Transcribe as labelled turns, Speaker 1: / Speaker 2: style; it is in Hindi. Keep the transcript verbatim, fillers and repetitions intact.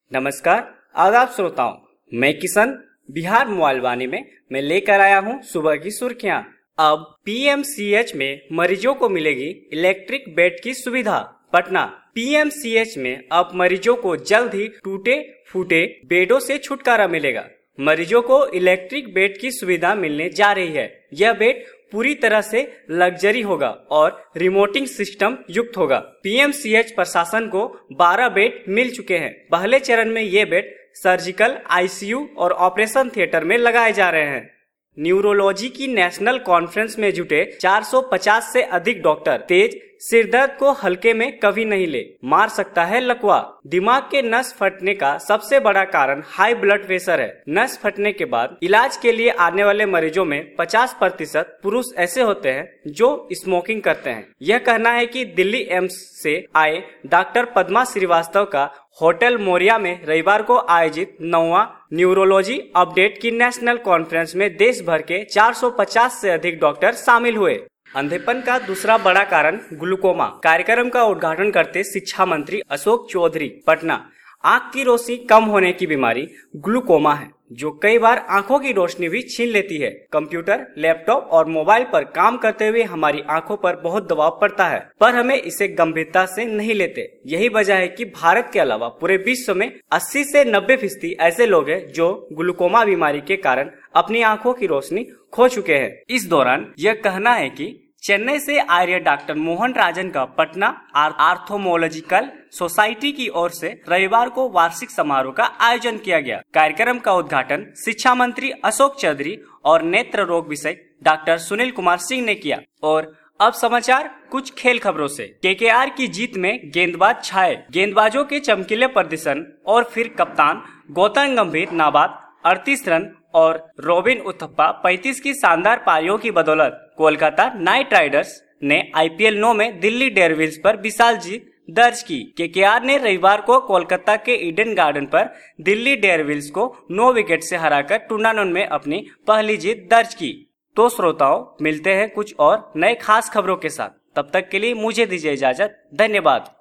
Speaker 1: नमस्कार आदाब श्रोताओं, मैं किशन बिहार मोबाइल वाणी में मैं लेकर आया हूं सुबह की सुर्खियां। अब पीएमसीएच में मरीजों को मिलेगी इलेक्ट्रिक बेड की सुविधा। पटना पीएमसीएच में अब मरीजों को जल्द ही टूटे फूटे बेडों से छुटकारा मिलेगा। मरीजों को इलेक्ट्रिक बेड की सुविधा मिलने जा रही है। यह बेड पूरी तरह से लग्जरी होगा और रिमोटिंग सिस्टम युक्त होगा। पीएमसीएच प्रशासन को बारह बेड मिल चुके हैं। पहले चरण में ये बेड सर्जिकल, आईसीयू और ऑपरेशन थिएटर में लगाए जा रहे हैं। न्यूरोलॉजी की नेशनल कॉन्फ्रेंस में जुटे चार सौ पचास से अधिक डॉक्टर तेज सिरदर्द को हल्के में कभी नहीं ले, मार सकता है लकवा। दिमाग के नस फटने का सबसे बड़ा कारण हाई ब्लड प्रेशर है। नस फटने के बाद इलाज के लिए आने वाले मरीजों में पचास प्रतिशत पुरुष ऐसे होते हैं जो स्मोकिंग करते हैं। यह कहना है कि दिल्ली एम्स से आए डॉक्टर पद्मा श्रीवास्तव का होटल मोरिया में रविवार को आयोजित नौवां न्यूरोलॉजी अपडेट की नेशनल कॉन्फ्रेंस में देश भर के चार सौ पचास से अधिक डॉक्टर शामिल हुए। अंधेपन का दूसरा बड़ा कारण ग्लूकोमा। कार्यक्रम का उद्घाटन करते शिक्षा मंत्री अशोक चौधरी। पटना आंख की रोशनी कम होने की बीमारी ग्लूकोमा है, जो कई बार आंखों की रोशनी भी छीन लेती है। कंप्यूटर, लैपटॉप और मोबाइल पर काम करते हुए हमारी आंखों पर बहुत दबाव पड़ता है, पर हमें इसे गंभीरता से नहीं लेते। यही वजह है कि भारत के अलावा पूरे विश्व में अस्सी से नब्बे फीसदी ऐसे लोग हैं जो ग्लूकोमा बीमारी के कारण अपनी आंखों की रोशनी खो चुके हैं। इस दौरान यह कहना है कि चेन्नई से आ रहे डॉक्टर मोहन राजन का पटना आर्थोमोलॉजिकल सोसाइटी की ओर से रविवार को वार्षिक समारोह का आयोजन किया गया। कार्यक्रम का उद्घाटन शिक्षा मंत्री अशोक चौधरी और नेत्र रोग विशेषज्ञ डॉक्टर सुनील कुमार सिंह ने किया। और अब समाचार कुछ खेल खबरों से। केकेआर की जीत में गेंदबाज छाए। गेंदबाजों के चमकीले प्रदर्शन और फिर कप्तान गौतम गंभीर नाबाद अड़तीस रन और रॉबिन उथप्पा पैंतीस की शानदार पारियों की बदौलत कोलकाता नाइट राइडर्स ने आईपीएल नौ में दिल्ली डेयरडेविल्स पर विशाल जीत दर्ज की। केकेआर ने रविवार को कोलकाता के ईडन गार्डन पर दिल्ली डेयरडेविल्स को नौ विकेट से हराकर टूर्नामेंट में अपनी पहली जीत दर्ज की। तो श्रोताओं, मिलते हैं कुछ और नए खास खबरों के साथ। तब तक के लिए मुझे दीजिए इजाजत। धन्यवाद।